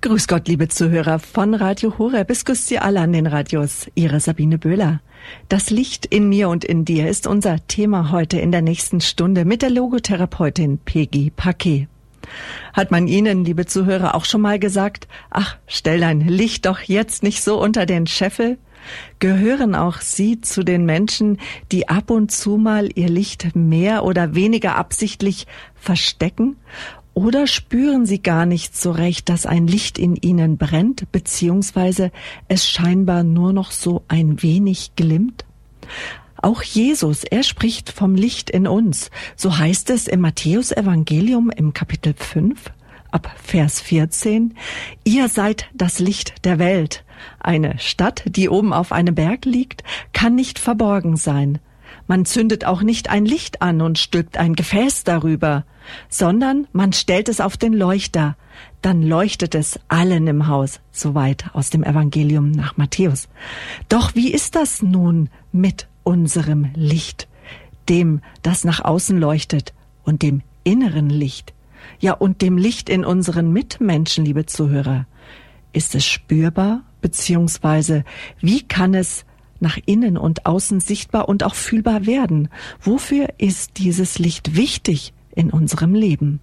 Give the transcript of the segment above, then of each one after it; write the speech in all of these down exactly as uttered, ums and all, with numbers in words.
Grüß Gott, liebe Zuhörer von Radio Horeb. Es grüßt Sie alle an den Radios. Ihre Sabine Böhler. Das Licht in mir und in dir ist unser Thema heute in der nächsten Stunde mit der Logotherapeutin Peggy Paquet. Hat man Ihnen, liebe Zuhörer, auch schon mal gesagt, ach, stell dein Licht doch jetzt nicht so unter den Scheffel? Gehören auch Sie zu den Menschen, die ab und zu mal ihr Licht mehr oder weniger absichtlich verstecken? Oder spüren Sie gar nicht so recht, dass ein Licht in Ihnen brennt, beziehungsweise es scheinbar nur noch so ein wenig glimmt? Auch Jesus, er spricht vom Licht in uns. So heißt es im Matthäus-Evangelium im Kapitel fünf, ab Vers vierzehn. Ihr seid das Licht der Welt. Eine Stadt, die oben auf einem Berg liegt, kann nicht verborgen sein. Man zündet auch nicht ein Licht an und stülpt ein Gefäß darüber, sondern man stellt es auf den Leuchter. Dann leuchtet es allen im Haus. Soweit aus dem Evangelium nach Matthäus. Doch wie ist das nun mit unserem Licht, dem, das nach außen leuchtet, und dem inneren Licht? Ja, und dem Licht in unseren Mitmenschen, liebe Zuhörer. Ist es spürbar, beziehungsweise wie kann es nach innen und außen sichtbar und auch fühlbar werden? Wofür ist dieses Licht wichtig in unserem Leben?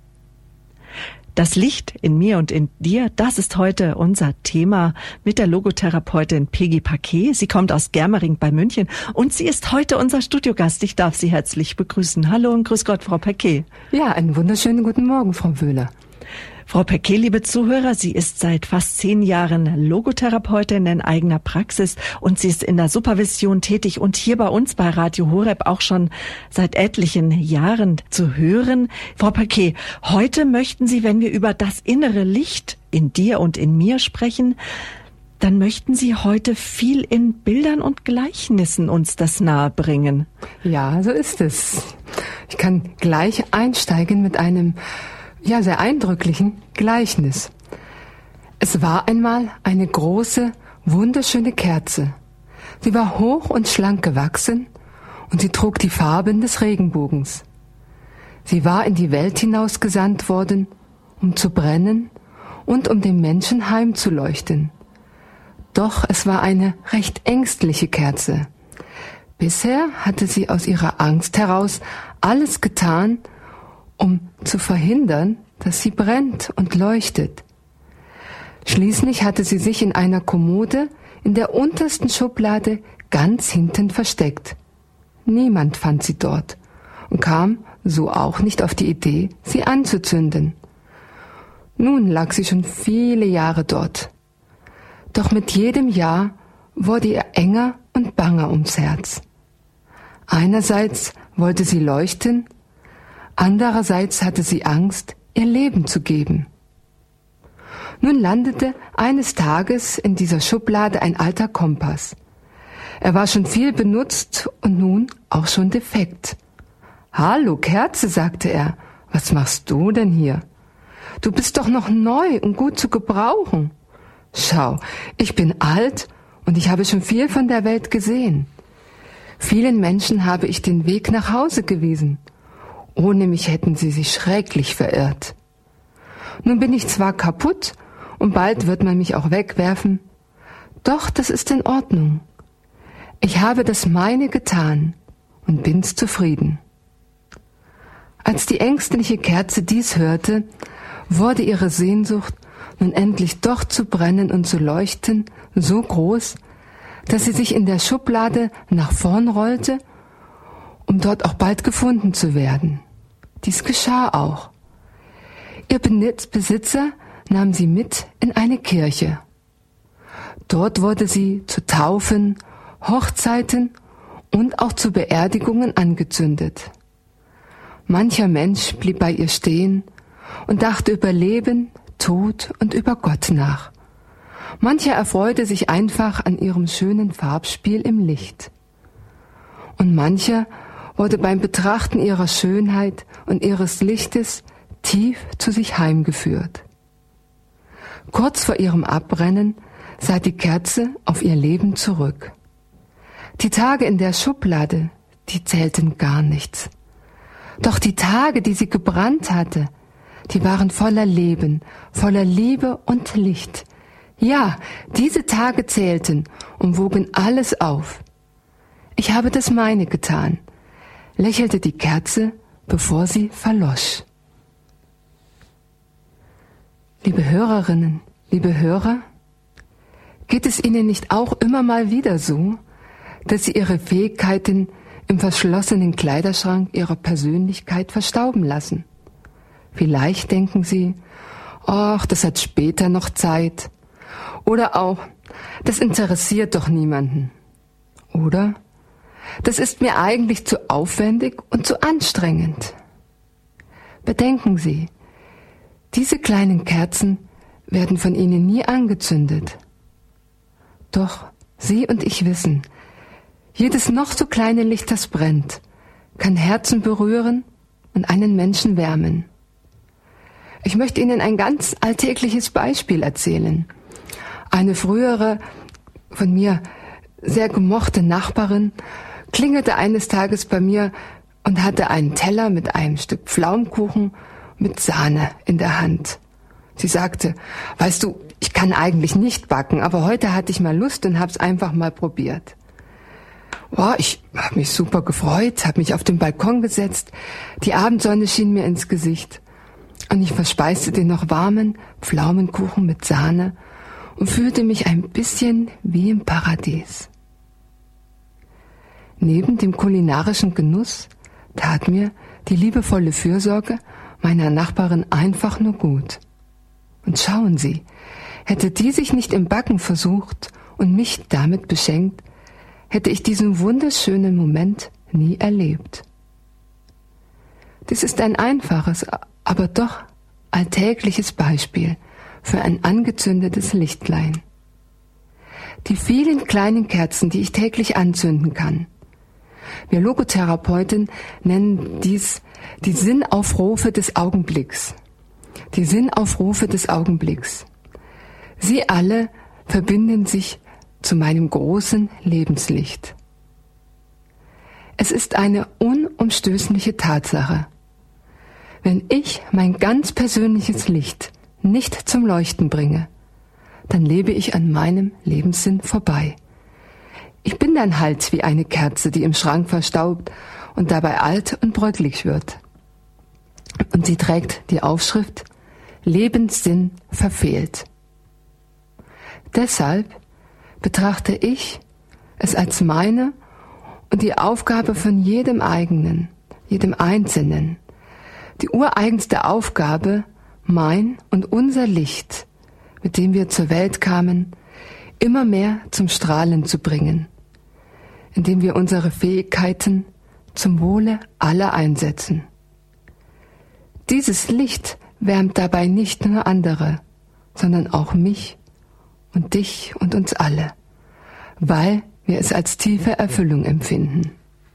Das Licht in mir und in dir, das ist heute unser Thema mit der Logotherapeutin Peggy Paquet. Sie kommt aus Germering bei München und sie ist heute unser Studiogast. Ich darf Sie herzlich begrüßen. Hallo und grüß Gott, Frau Paquet. Ja, einen wunderschönen guten Morgen, Frau Böhler. Frau Paquet, liebe Zuhörer, sie ist seit fast zehn Jahren Logotherapeutin in eigener Praxis und sie ist in der Supervision tätig und hier bei uns bei Radio Horeb auch schon seit etlichen Jahren zu hören. Frau Paquet, heute möchten Sie, wenn wir über das innere Licht in dir und in mir sprechen, dann möchten Sie heute viel in Bildern und Gleichnissen uns das nahebringen. Ja, so ist es. Ich kann gleich einsteigen mit einem ja, sehr eindrücklichen Gleichnis. Es war einmal eine große, wunderschöne Kerze. Sie war hoch und schlank gewachsen und sie trug die Farben des Regenbogens. Sie war in die Welt hinausgesandt worden, um zu brennen und um den Menschen heimzuleuchten. Doch es war eine recht ängstliche Kerze. Bisher hatte sie aus ihrer Angst heraus alles getan, um zu verhindern, dass sie brennt und leuchtet. Schließlich hatte sie sich in einer Kommode in der untersten Schublade ganz hinten versteckt. Niemand fand sie dort und kam so auch nicht auf die Idee, sie anzuzünden. Nun lag sie schon viele Jahre dort. Doch mit jedem Jahr wurde ihr enger und banger ums Herz. Einerseits wollte sie leuchten, andererseits hatte sie Angst, ihr Leben zu geben. Nun landete eines Tages in dieser Schublade ein alter Kompass. Er war schon viel benutzt und nun auch schon defekt. »Hallo, Kerze«, sagte er, »was machst du denn hier? Du bist doch noch neu und gut zu gebrauchen. Schau, ich bin alt und ich habe schon viel von der Welt gesehen. Vielen Menschen habe ich den Weg nach Hause gewiesen. Ohne mich hätten sie sich schrecklich verirrt. Nun bin ich zwar kaputt und bald wird man mich auch wegwerfen, doch das ist in Ordnung. Ich habe das meine getan und bin's zufrieden.« Als die ängstliche Kerze dies hörte, wurde ihre Sehnsucht, nun endlich doch zu brennen und zu leuchten, so groß, dass sie sich in der Schublade nach vorn rollte, um dort auch bald gefunden zu werden. Dies geschah auch. Ihr Besitzer nahm sie mit in eine Kirche. Dort wurde sie zu Taufen, Hochzeiten und auch zu Beerdigungen angezündet. Mancher Mensch blieb bei ihr stehen und dachte über Leben, Tod und über Gott nach. Mancher erfreute sich einfach an ihrem schönen Farbspiel im Licht. Und mancher wurde beim Betrachten ihrer Schönheit und ihres Lichtes tief zu sich heimgeführt. Kurz vor ihrem Abbrennen sah die Kerze auf ihr Leben zurück. Die Tage in der Schublade, die zählten gar nichts. Doch die Tage, die sie gebrannt hatte, die waren voller Leben, voller Liebe und Licht. Ja, diese Tage zählten und wogen alles auf. Ich habe das meine getan, lächelte die Kerze, bevor sie verlosch. Liebe Hörerinnen, liebe Hörer, geht es Ihnen nicht auch immer mal wieder so, dass Sie Ihre Fähigkeiten im verschlossenen Kleiderschrank Ihrer Persönlichkeit verstauben lassen? Vielleicht denken Sie, ach, das hat später noch Zeit. Oder auch, das interessiert doch niemanden. Oder, das ist mir eigentlich zu aufwendig und zu anstrengend. Bedenken Sie, diese kleinen Kerzen werden von Ihnen nie angezündet. Doch Sie und ich wissen, jedes noch so kleine Licht, das brennt, kann Herzen berühren und einen Menschen wärmen. Ich möchte Ihnen ein ganz alltägliches Beispiel erzählen. Eine frühere, von mir sehr gemochte Nachbarin klingelte eines Tages bei mir und hatte einen Teller mit einem Stück Pflaumenkuchen mit Sahne in der Hand. Sie sagte, weißt du, ich kann eigentlich nicht backen, aber heute hatte ich mal Lust und hab's einfach mal probiert. Oh, ich habe mich super gefreut, habe mich auf den Balkon gesetzt, die Abendsonne schien mir ins Gesicht und ich verspeiste den noch warmen Pflaumenkuchen mit Sahne und fühlte mich ein bisschen wie im Paradies. Neben dem kulinarischen Genuss tat mir die liebevolle Fürsorge meiner Nachbarin einfach nur gut. Und schauen Sie, hätte die sich nicht im Backen versucht und mich damit beschenkt, hätte ich diesen wunderschönen Moment nie erlebt. Dies ist ein einfaches, aber doch alltägliches Beispiel für ein angezündetes Lichtlein. Die vielen kleinen Kerzen, die ich täglich anzünden kann. Wir Logotherapeuten nennen dies die Sinnaufrufe des Augenblicks. Die Sinnaufrufe des Augenblicks. Sie alle verbinden sich zu meinem großen Lebenslicht. Es ist eine unumstößliche Tatsache. Wenn ich mein ganz persönliches Licht nicht zum Leuchten bringe, dann lebe ich an meinem Lebenssinn vorbei. Ich bin dann halt wie eine Kerze, die im Schrank verstaubt und dabei alt und bröcklig wird. Und sie trägt die Aufschrift Lebenssinn verfehlt. Deshalb betrachte ich es als meine und die Aufgabe von jedem eigenen, jedem Einzelnen, die ureigenste Aufgabe, mein und unser Licht, mit dem wir zur Welt kamen, immer mehr zum Strahlen zu bringen, indem wir unsere Fähigkeiten zum Wohle aller einsetzen. Dieses Licht wärmt dabei nicht nur andere, sondern auch mich und dich und uns alle, weil wir es als tiefe Erfüllung empfinden.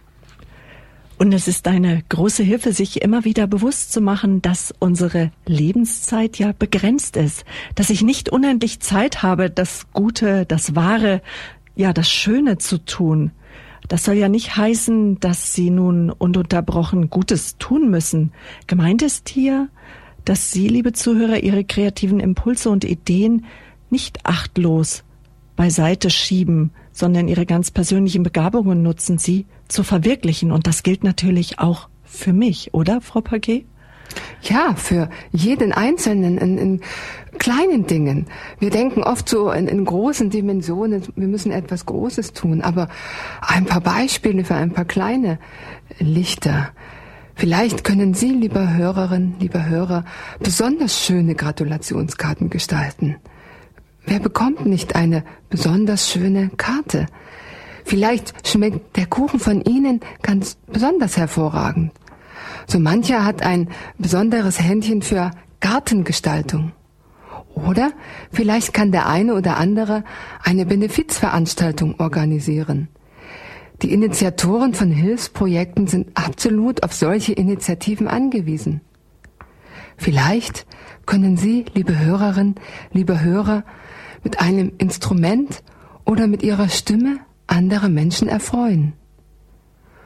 Und es ist eine große Hilfe, sich immer wieder bewusst zu machen, dass unsere Lebenszeit ja begrenzt ist, dass ich nicht unendlich Zeit habe, das Gute, das Wahre, ja, das Schöne zu tun. Das soll ja nicht heißen, dass Sie nun ununterbrochen Gutes tun müssen. Gemeint ist hier, dass Sie, liebe Zuhörer, Ihre kreativen Impulse und Ideen nicht achtlos beiseite schieben, sondern Ihre ganz persönlichen Begabungen nutzen, sie zu verwirklichen. Und das gilt natürlich auch für mich, oder, Frau Paquet? Ja, für jeden Einzelnen in, in kleinen Dingen. Wir denken oft so in, in großen Dimensionen, wir müssen etwas Großes tun, aber ein paar Beispiele für ein paar kleine Lichter. Vielleicht können Sie, lieber Hörerin, lieber Hörer, besonders schöne Gratulationskarten gestalten. Wer bekommt nicht eine besonders schöne Karte? Vielleicht schmeckt der Kuchen von Ihnen ganz besonders hervorragend. So mancher hat ein besonderes Händchen für Gartengestaltung. Oder vielleicht kann der eine oder andere eine Benefizveranstaltung organisieren. Die Initiatoren von Hilfsprojekten sind absolut auf solche Initiativen angewiesen. Vielleicht können Sie, liebe Hörerin, liebe Hörer, mit einem Instrument oder mit Ihrer Stimme andere Menschen erfreuen.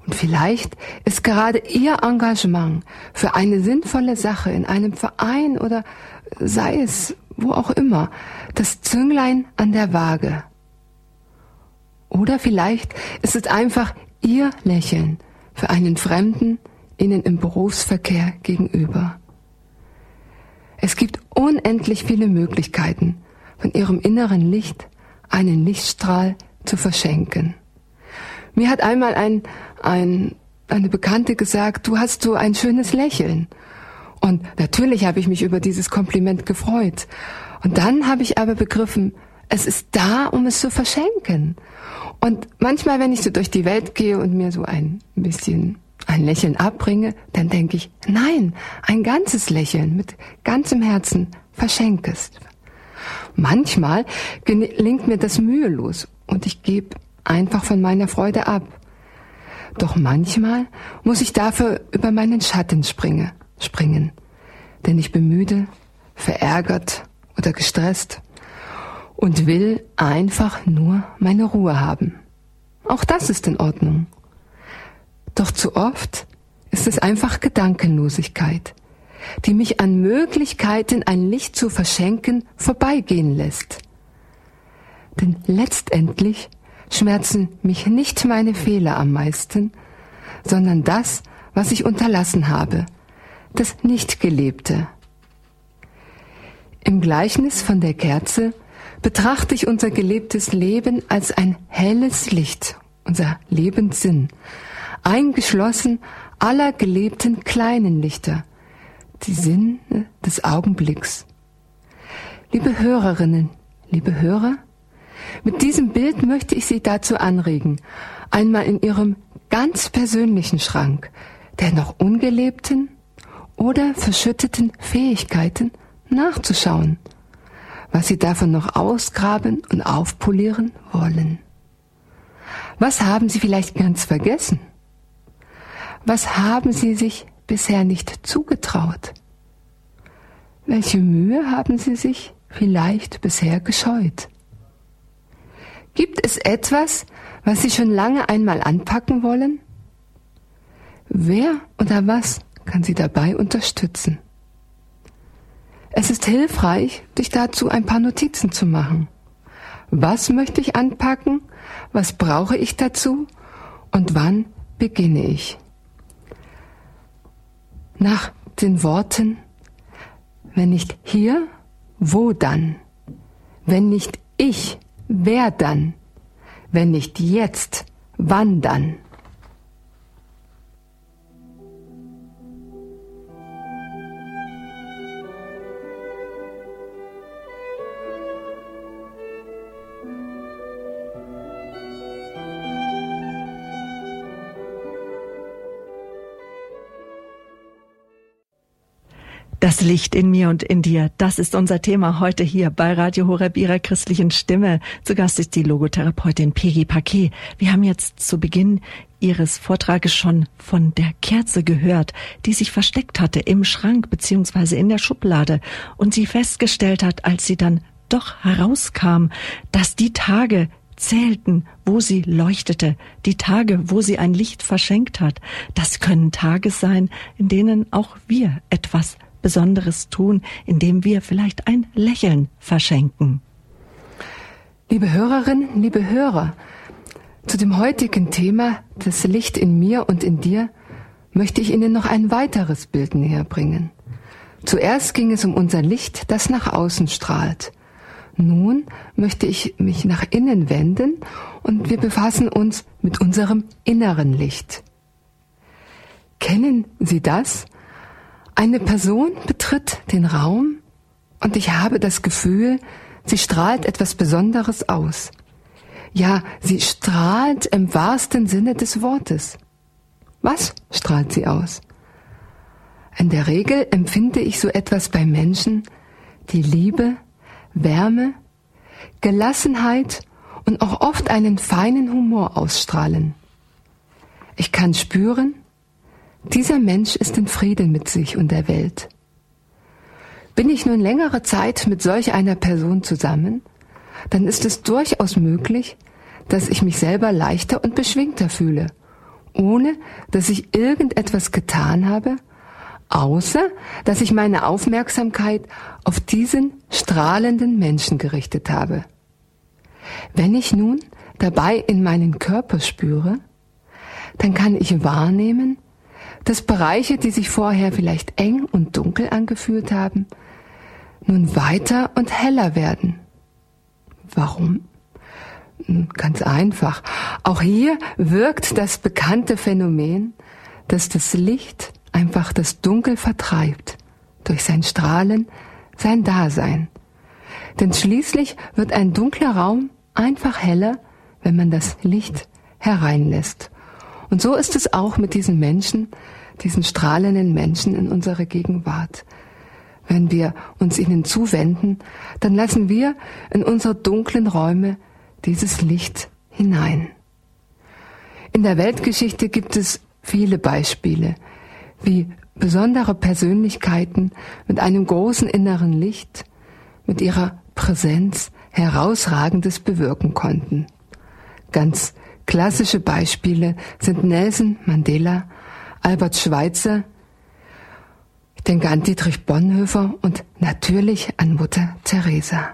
Und vielleicht ist gerade Ihr Engagement für eine sinnvolle Sache in einem Verein oder sei es wo auch immer das Zünglein an der Waage. Oder vielleicht ist es einfach Ihr Lächeln für einen Fremden Ihnen im Berufsverkehr gegenüber. Es gibt unendlich viele Möglichkeiten, von Ihrem inneren Licht einen Lichtstrahl zu verschenken. Mir hat einmal ein, ein, eine Bekannte gesagt, du hast so ein schönes Lächeln. Und natürlich habe ich mich über dieses Kompliment gefreut. Und dann habe ich aber begriffen, es ist da, um es zu verschenken. Und manchmal, wenn ich so durch die Welt gehe und mir so ein bisschen ein Lächeln abbringe, dann denke ich, nein, ein ganzes Lächeln mit ganzem Herzen verschenkest. Manchmal gelingt mir das mühelos und ich gebe einfach von meiner Freude ab. Doch manchmal muss ich dafür über meinen Schatten springe, springen, denn ich bin müde, verärgert oder gestresst und will einfach nur meine Ruhe haben. Auch das ist in Ordnung. Doch zu oft ist es einfach Gedankenlosigkeit, die mich an Möglichkeiten, ein Licht zu verschenken, vorbeigehen lässt. Denn letztendlich schmerzen mich nicht meine Fehler am meisten, sondern das, was ich unterlassen habe, das Nicht-Gelebte. Im Gleichnis von der Kerze betrachte ich unser gelebtes Leben als ein helles Licht, unser Lebenssinn, eingeschlossen aller gelebten kleinen Lichter, die Sinne des Augenblicks. Liebe Hörerinnen, liebe Hörer, mit diesem Bild möchte ich Sie dazu anregen, einmal in Ihrem ganz persönlichen Schrank der noch ungelebten oder verschütteten Fähigkeiten nachzuschauen, was Sie davon noch ausgraben und aufpolieren wollen. Was haben Sie vielleicht ganz vergessen? Was haben Sie sich bisher nicht zugetraut? Welche Mühe haben Sie sich vielleicht bisher gescheut? Gibt es etwas, was Sie schon lange einmal anpacken wollen? Wer oder was kann Sie dabei unterstützen? Es ist hilfreich, sich dazu ein paar Notizen zu machen. Was möchte ich anpacken? Was brauche ich dazu? Und wann beginne ich? Nach den Worten, wenn nicht hier, wo dann? Wenn nicht ich, wer dann? Wenn nicht jetzt, wann dann? Das Licht in mir und in dir, das ist unser Thema heute hier bei Radio Horeb, Ihrer christlichen Stimme. Zu Gast ist die Logotherapeutin Peggy Paquet. Wir haben jetzt zu Beginn Ihres Vortrages schon von der Kerze gehört, die sich versteckt hatte im Schrank beziehungsweise in der Schublade und sie festgestellt hat, als sie dann doch herauskam, dass die Tage zählten, wo sie leuchtete, die Tage, wo sie ein Licht verschenkt hat. Das können Tage sein, in denen auch wir etwas Besonderes tun, indem wir vielleicht ein Lächeln verschenken. Liebe Hörerinnen, liebe Hörer, zu dem heutigen Thema, das Licht in mir und in dir, möchte ich Ihnen noch ein weiteres Bild näher bringen. Zuerst ging es um unser Licht, das nach außen strahlt. Nun möchte ich mich nach innen wenden und wir befassen uns mit unserem inneren Licht. Kennen Sie das? Eine Person betritt den Raum und ich habe das Gefühl, sie strahlt etwas Besonderes aus. Ja, sie strahlt im wahrsten Sinne des Wortes. Was strahlt sie aus? In der Regel empfinde ich so etwas bei Menschen, die Liebe, Wärme, Gelassenheit und auch oft einen feinen Humor ausstrahlen. Ich kann spüren, dieser Mensch ist in Frieden mit sich und der Welt. Bin ich nun längere Zeit mit solch einer Person zusammen, dann ist es durchaus möglich, dass ich mich selber leichter und beschwingter fühle ohne dass ich irgendetwas getan habe, außer dass ich meine Aufmerksamkeit auf diesen strahlenden Menschen gerichtet habe. Wenn ich nun dabei in meinen Körper spüre, dann kann ich wahrnehmen, dass Bereiche, die sich vorher vielleicht eng und dunkel angefühlt haben, nun weiter und heller werden. Warum? Ganz einfach. Auch hier wirkt das bekannte Phänomen, dass das Licht einfach das Dunkel vertreibt, durch sein Strahlen, sein Dasein. Denn schließlich wird ein dunkler Raum einfach heller, wenn man das Licht hereinlässt. Und so ist es auch mit diesen Menschen, diesen strahlenden Menschen in unserer Gegenwart. Wenn wir uns ihnen zuwenden, dann lassen wir in unsere dunklen Räume dieses Licht hinein. In der Weltgeschichte gibt es viele Beispiele, wie besondere Persönlichkeiten mit einem großen inneren Licht, mit ihrer Präsenz Herausragendes bewirken konnten. Ganz klassische Beispiele sind Nelson Mandela, Albert Schweitzer, ich denke an Dietrich Bonhoeffer und natürlich an Mutter Teresa.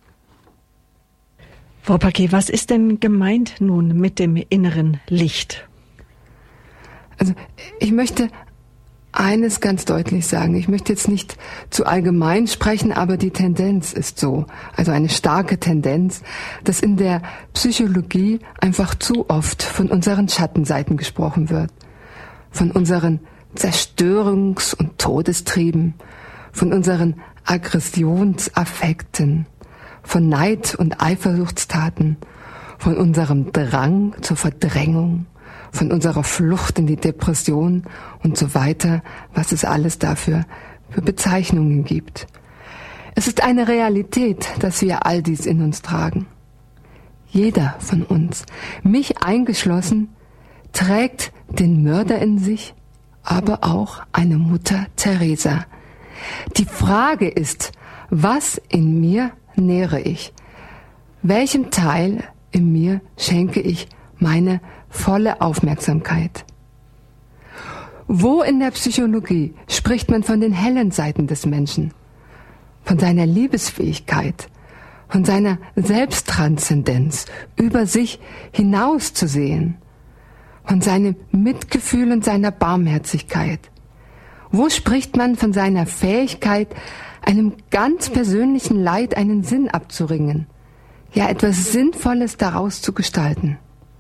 Frau Paquet, was ist denn gemeint nun mit dem inneren Licht? Also ich möchte eines ganz deutlich sagen. Ich möchte jetzt nicht zu allgemein sprechen, aber die Tendenz ist so, also eine starke Tendenz, dass in der Psychologie einfach zu oft von unseren Schattenseiten gesprochen wird, von unseren Zerstörungs- und Todestrieben, von unseren Aggressionsaffekten, von Neid- und Eifersuchtstaten, von unserem Drang zur Verdrängung, von unserer Flucht in die Depression und so weiter, was es alles dafür für Bezeichnungen gibt. Es ist eine Realität, dass wir all dies in uns tragen. Jeder von uns, mich eingeschlossen, trägt den Mörder in sich, aber auch eine Mutter Teresa. Die Frage ist, was in mir nähre ich? Welchem Teil in mir schenke ich meine volle Aufmerksamkeit? Wo in der Psychologie spricht man von den hellen Seiten des Menschen, von seiner Liebesfähigkeit, von seiner Selbsttranszendenz, über sich hinauszusehen, von seinem Mitgefühl und seiner Barmherzigkeit? Wo spricht man von seiner Fähigkeit, einem ganz persönlichen Leid einen Sinn abzuringen, ja etwas Sinnvolles daraus zu gestalten?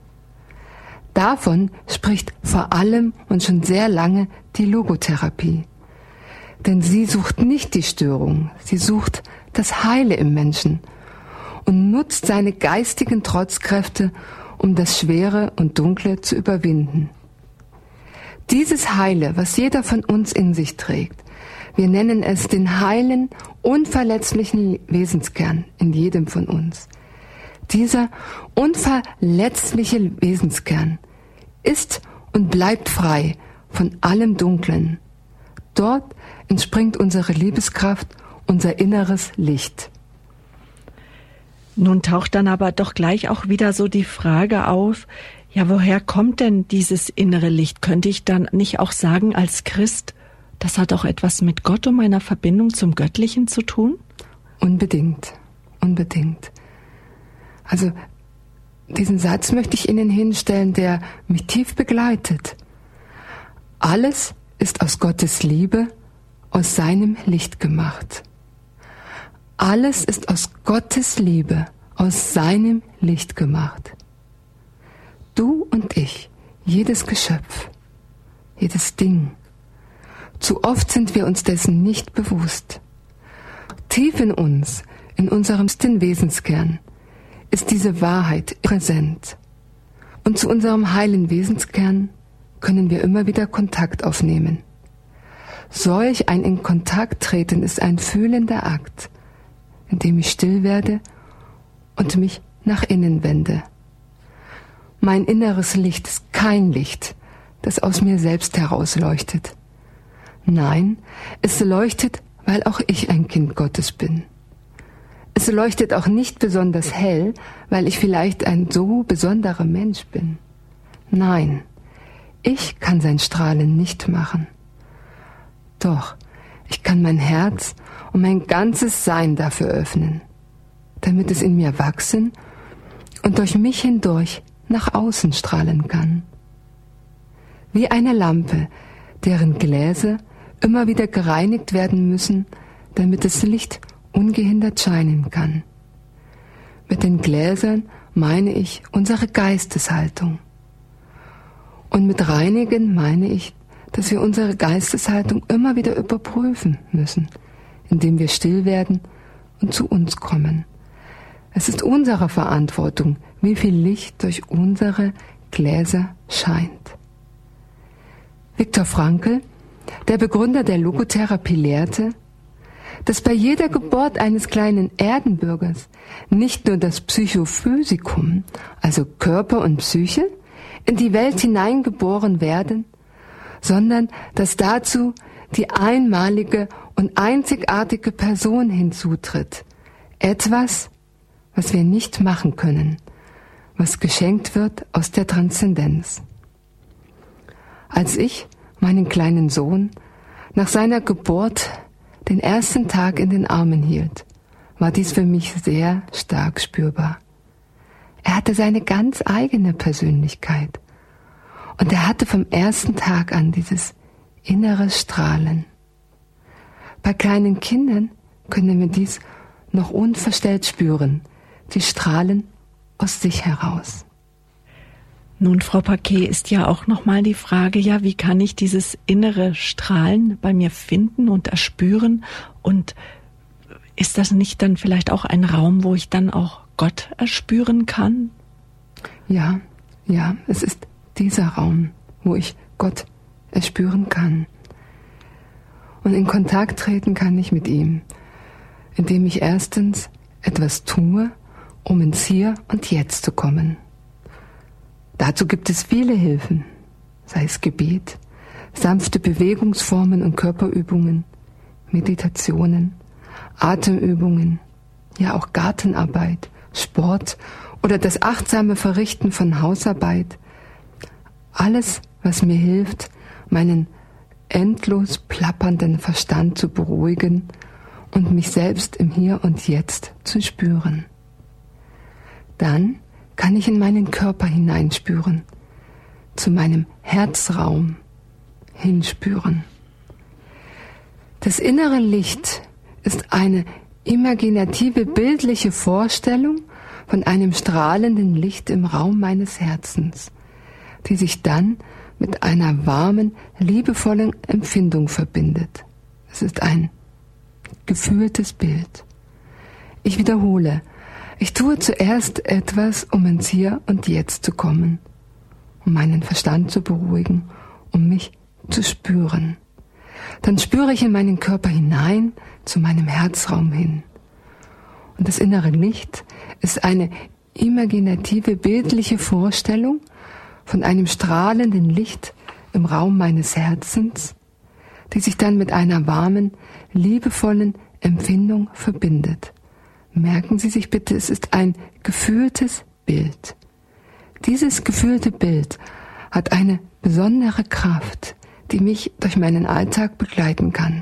Davon spricht vor allem und schon sehr lange die Logotherapie. Denn sie sucht nicht die Störung, sie sucht das Heile im Menschen und nutzt seine geistigen Trotzkräfte, um das Schwere und Dunkle zu überwinden. Dieses Heile, was jeder von uns in sich trägt, wir nennen es den heilen, unverletzlichen Wesenskern in jedem von uns. Dieser unverletzliche Wesenskern ist und bleibt frei von allem Dunklen. Dort entspringt unsere Liebeskraft, unser inneres Licht. Nun taucht dann aber doch gleich auch wieder so die Frage auf, ja, woher kommt denn dieses innere Licht? Könnte ich dann nicht auch sagen als Christ, das hat auch etwas mit Gott und meiner Verbindung zum Göttlichen zu tun? Unbedingt, unbedingt. Also diesen Satz möchte ich Ihnen hinstellen, der mich tief begleitet. Alles ist aus Gottes Liebe, aus seinem Licht gemacht. Alles ist aus Gottes Liebe, aus seinem Licht gemacht. Du und ich, jedes Geschöpf, jedes Ding. Zu oft sind wir uns dessen nicht bewusst. Tief in uns, in unserem Wesenskern, ist diese Wahrheit präsent. Und zu unserem heilen Wesenskern können wir immer wieder Kontakt aufnehmen. Solch ein in Kontakt treten ist ein fühlender Akt, in dem ich still werde und mich nach innen wende. Mein inneres Licht ist kein Licht, das aus mir selbst herausleuchtet. Nein, es leuchtet, weil auch ich ein Kind Gottes bin. Es leuchtet auch nicht besonders hell, weil ich vielleicht ein so besonderer Mensch bin. Nein, Ich kann sein Strahlen nicht machen. Doch ich kann mein Herz und mein ganzes Sein dafür öffnen, damit es in mir wachsen und durch mich hindurch nach außen strahlen kann. Wie eine Lampe, deren Gläser immer wieder gereinigt werden müssen, damit das Licht ungehindert scheinen kann. Mit den Gläsern meine ich unsere Geisteshaltung. Und mit reinigen meine ich, dass wir unsere Geisteshaltung immer wieder überprüfen müssen, indem wir still werden und zu uns kommen. Es ist unsere Verantwortung, wie viel Licht durch unsere Gläser scheint. Viktor Frankl, der Begründer der Logotherapie, lehrte, dass bei jeder Geburt eines kleinen Erdenbürgers nicht nur das Psychophysikum, also Körper und Psyche, in die Welt hineingeboren werden, sondern dass dazu die einmalige und einzigartige Person hinzutritt. Etwas, was wir nicht machen können, was geschenkt wird aus der Transzendenz. Als ich meinen kleinen Sohn nach seiner Geburt den ersten Tag in den Armen hielt, war dies für mich sehr stark spürbar. Er hatte seine ganz eigene Persönlichkeit und er hatte vom ersten Tag an dieses innere Strahlen. Bei kleinen Kindern können wir dies noch unverstellt spüren, die strahlen aus sich heraus. Nun, Frau Paquet, ist ja auch nochmal die Frage, ja, wie kann ich dieses innere Strahlen bei mir finden und erspüren? Und ist das nicht dann vielleicht auch ein Raum, wo ich dann auch Gott erspüren kann? Ja, ja, es ist dieser Raum, wo ich Gott erspüren kann. Und in Kontakt treten kann ich mit ihm, indem ich erstens etwas tue, um ins Hier und Jetzt zu kommen. Dazu gibt es viele Hilfen, sei es Gebet, sanfte Bewegungsformen und Körperübungen, Meditationen, Atemübungen, ja auch Gartenarbeit, Sport oder das achtsame Verrichten von Hausarbeit. Alles, was mir hilft, meinen endlos plappernden Verstand zu beruhigen und mich selbst im Hier und Jetzt zu spüren. Dann kann ich in meinen Körper hineinspüren, zu meinem Herzraum hinspüren. Das innere Licht ist eine imaginative, bildliche Vorstellung von einem strahlenden Licht im Raum meines Herzens, die sich dann mit einer warmen, liebevollen Empfindung verbindet. Es ist ein gefühltes Bild. Ich wiederhole, ich tue zuerst etwas, um ins Hier und Jetzt zu kommen, um meinen Verstand zu beruhigen, um mich zu spüren. Dann spüre ich in meinen Körper hinein, zu meinem Herzraum hin. Und das innere Licht ist eine imaginative, bildliche Vorstellung von einem strahlenden Licht im Raum meines Herzens, die sich dann mit einer warmen, liebevollen Empfindung verbindet. Merken Sie sich bitte, es ist ein gefühltes Bild. Dieses gefühlte Bild hat eine besondere Kraft, die mich durch meinen Alltag begleiten kann.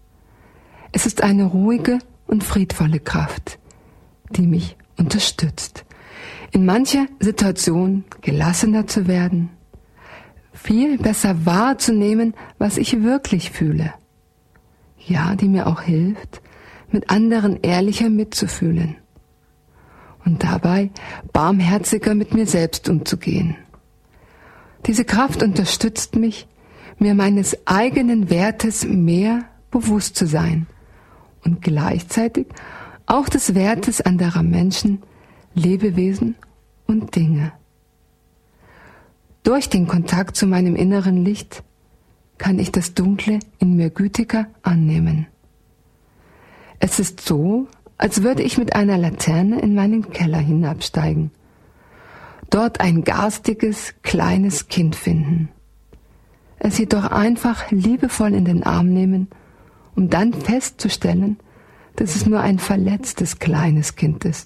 Es ist eine ruhige und friedvolle Kraft, die mich unterstützt, in mancher Situation gelassener zu werden, viel besser wahrzunehmen, was ich wirklich fühle. Ja, die mir auch hilft, mit anderen ehrlicher mitzufühlen und dabei barmherziger mit mir selbst umzugehen. Diese Kraft unterstützt mich, mir meines eigenen Wertes mehr bewusst zu sein und gleichzeitig auch des Wertes anderer Menschen, Lebewesen und Dinge. Durch den Kontakt zu meinem inneren Licht kann ich das Dunkle in mir gütiger annehmen. Es ist so, als würde ich mit einer Laterne in meinen Keller hinabsteigen, dort ein garstiges, kleines Kind finden, es jedoch einfach liebevoll in den Arm nehmen, um dann festzustellen, dass es nur ein verletztes kleines Kind ist,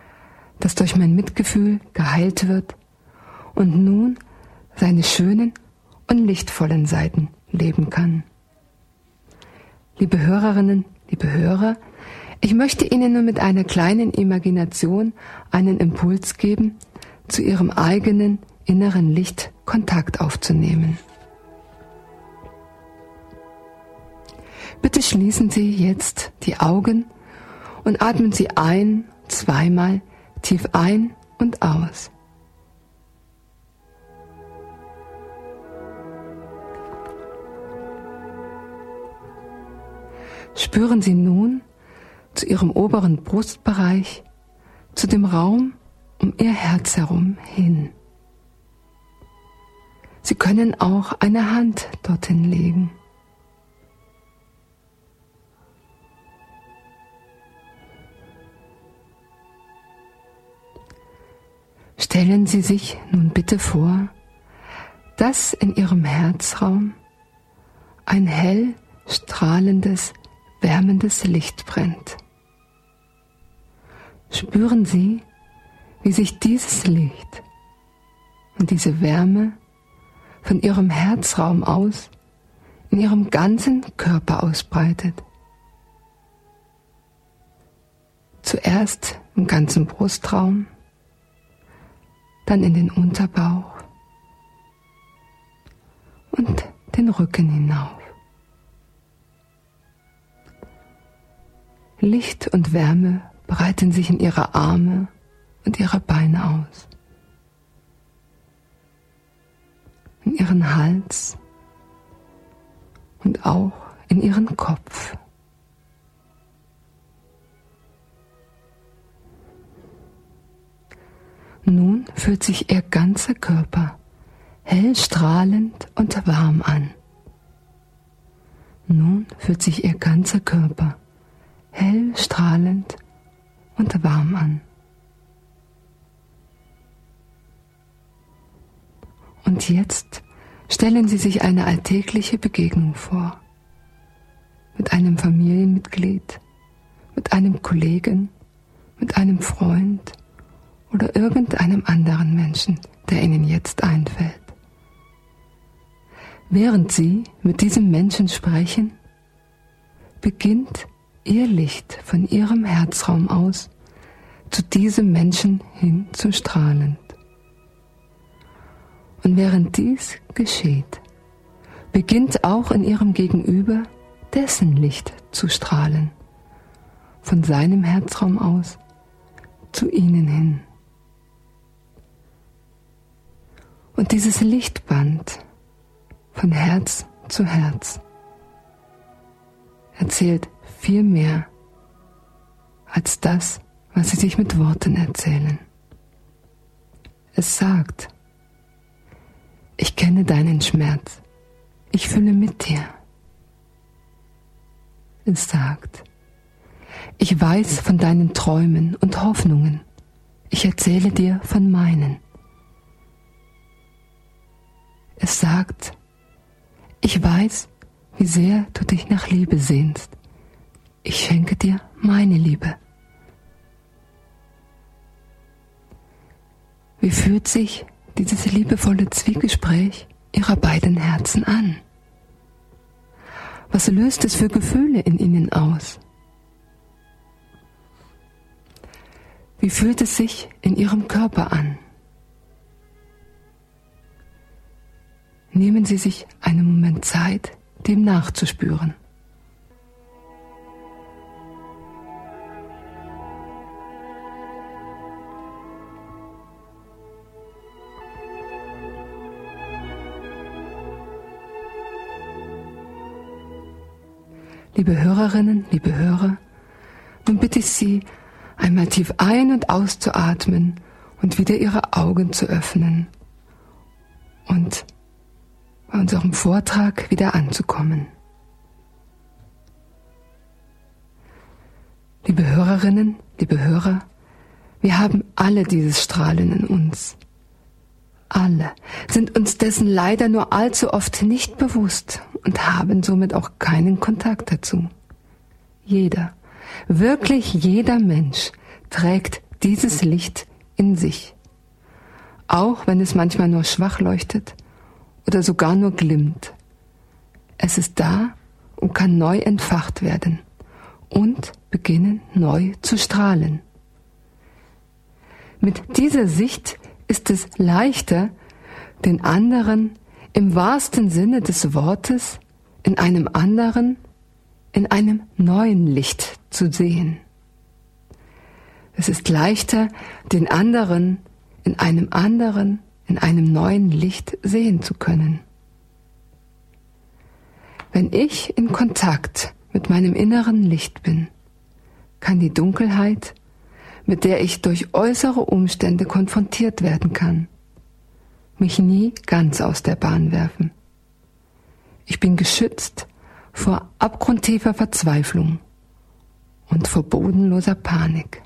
das durch mein Mitgefühl geheilt wird und nun seine schönen und lichtvollen Seiten leben kann. Liebe Hörerinnen, liebe Hörer, ich möchte Ihnen nur mit einer kleinen Imagination einen Impuls geben, zu Ihrem eigenen inneren Licht Kontakt aufzunehmen. Bitte schließen Sie jetzt die Augen und atmen Sie ein, zweimal tief ein und aus. Spüren Sie nun zu Ihrem oberen Brustbereich, zu dem Raum um Ihr Herz herum hin. Sie können auch eine Hand dorthin legen. Stellen Sie sich nun bitte vor, dass in Ihrem Herzraum ein hell strahlendes, wärmendes Licht brennt. Spüren Sie, wie sich dieses Licht und diese Wärme von Ihrem Herzraum aus in Ihrem ganzen Körper ausbreitet. Zuerst im ganzen Brustraum, dann in den Unterbauch und den Rücken hinauf. Licht und Wärme breiten sich in Ihre Arme und Ihre Beine aus, in Ihren Hals und auch in Ihren Kopf. Nun fühlt sich Ihr ganzer Körper hell strahlend und warm an. Nun fühlt sich Ihr ganzer Körper hell strahlend und warm an. Und jetzt stellen Sie sich eine alltägliche Begegnung vor. Mit einem Familienmitglied, mit einem Kollegen, mit einem Freund oder irgendeinem anderen Menschen, der Ihnen jetzt einfällt. Während Sie mit diesem Menschen sprechen, beginnt Ihr Licht von Ihrem Herzraum aus zu diesem Menschen hin zu strahlen. Und während dies geschieht, beginnt auch in Ihrem Gegenüber dessen Licht zu strahlen, von seinem Herzraum aus zu Ihnen hin. Und dieses Lichtband von Herz zu Herz erzählt viel mehr als das, was Sie sich mit Worten erzählen. Es sagt: Ich kenne deinen Schmerz, ich fühle mit dir. Es sagt: Ich weiß von deinen Träumen und Hoffnungen, ich erzähle dir von meinen. Es sagt: Ich weiß, wie sehr du dich nach Liebe sehnst. Ich schenke dir meine Liebe. Wie fühlt sich dieses liebevolle Zwiegespräch Ihrer beiden Herzen an? Was löst es für Gefühle in Ihnen aus? Wie fühlt es sich in Ihrem Körper an? Nehmen Sie sich einen Moment Zeit, dem nachzuspüren. Liebe Hörerinnen, liebe Hörer, nun bitte ich Sie, einmal tief ein- und auszuatmen und wieder Ihre Augen zu öffnen und bei unserem Vortrag wieder anzukommen. Liebe Hörerinnen, liebe Hörer, wir haben alle dieses Strahlen in uns. Alle sind uns dessen leider nur allzu oft nicht bewusst und haben somit auch keinen Kontakt dazu. Jeder, wirklich jeder Mensch trägt dieses Licht in sich, auch wenn es manchmal nur schwach leuchtet oder sogar nur glimmt. Es ist da und kann neu entfacht werden und beginnen neu zu strahlen. Mit dieser Sicht ist es leichter, den anderen im wahrsten Sinne des Wortes in einem anderen, in einem neuen Licht zu sehen. Es ist leichter, den anderen in einem anderen, in einem neuen Licht sehen zu können. Wenn ich in Kontakt mit meinem inneren Licht bin, kann die Dunkelheit, mit der ich durch äußere Umstände konfrontiert werden kann, mich nie ganz aus der Bahn werfen. Ich bin geschützt vor abgrundtiefer Verzweiflung und vor bodenloser Panik.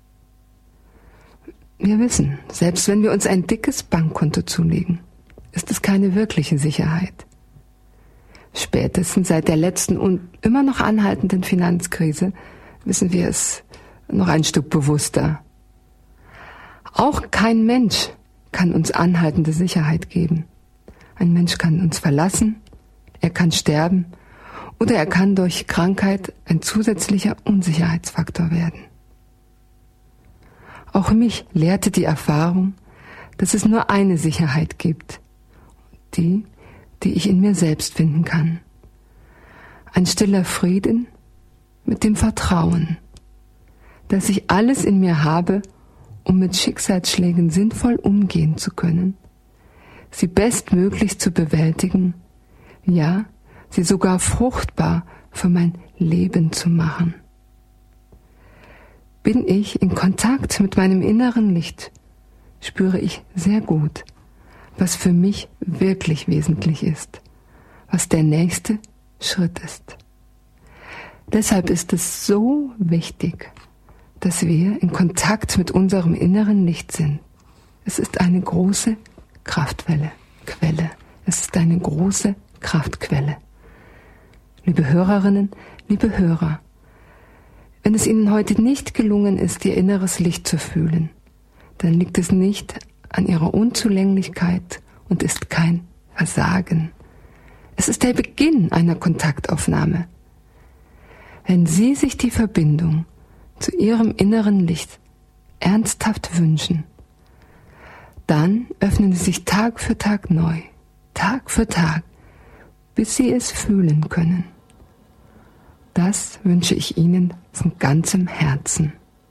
Wir wissen, selbst wenn wir uns ein dickes Bankkonto zulegen, ist es keine wirkliche Sicherheit. Spätestens seit der letzten und immer noch anhaltenden Finanzkrise wissen wir es noch ein Stück bewusster. Auch kein Mensch kann uns anhaltende Sicherheit geben. Ein Mensch kann uns verlassen, er kann sterben oder er kann durch Krankheit ein zusätzlicher Unsicherheitsfaktor werden. Auch mich lehrte die Erfahrung, dass es nur eine Sicherheit gibt, die, die ich in mir selbst finden kann. Ein stiller Frieden mit dem Vertrauen, dass ich alles in mir habe, um mit Schicksalsschlägen sinnvoll umgehen zu können, sie bestmöglich zu bewältigen, ja, sie sogar fruchtbar für mein Leben zu machen. Bin ich in Kontakt mit meinem inneren Licht, spüre ich sehr gut, was für mich wirklich wesentlich ist, was der nächste Schritt ist. Deshalb ist es so wichtig, dass wir in Kontakt mit unserem inneren Licht sind. Es ist eine große Kraftquelle. Quelle. Es ist eine große Kraftquelle. Liebe Hörerinnen, liebe Hörer, wenn es Ihnen heute nicht gelungen ist, Ihr inneres Licht zu fühlen, dann liegt es nicht an Ihrer Unzulänglichkeit und ist kein Versagen. Es ist der Beginn einer Kontaktaufnahme. Wenn Sie sich die Verbindung zu Ihrem inneren Licht ernsthaft wünschen, dann öffnen Sie sich Tag für Tag neu, Tag für Tag, bis Sie es fühlen können. Das wünsche ich Ihnen von ganzem Herzen.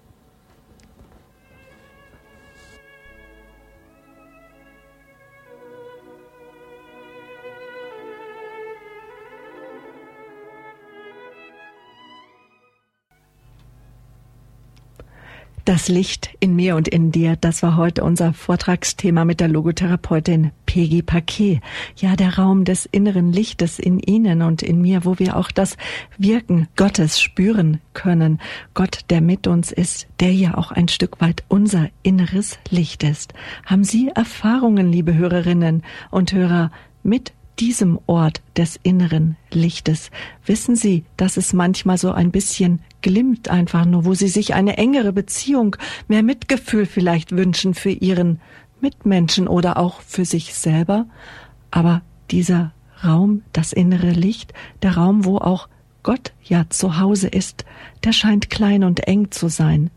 Das Licht in mir und in dir, das war heute unser Vortragsthema mit der Logotherapeutin Peggy Paquet. Ja, der Raum des inneren Lichtes in Ihnen und in mir, wo wir auch das Wirken Gottes spüren können. Gott, der mit uns ist, der ja auch ein Stück weit unser inneres Licht ist. Haben Sie Erfahrungen, liebe Hörerinnen und Hörer, mit diesem Ort des inneren Lichtes? Wissen Sie, dass es manchmal so ein bisschen glimmt einfach nur, wo Sie sich eine engere Beziehung, mehr Mitgefühl vielleicht wünschen für Ihren Mitmenschen oder auch für sich selber? Aber dieser Raum, das innere Licht, der Raum, wo auch Gott ja zu Hause ist, der scheint klein und eng zu sein.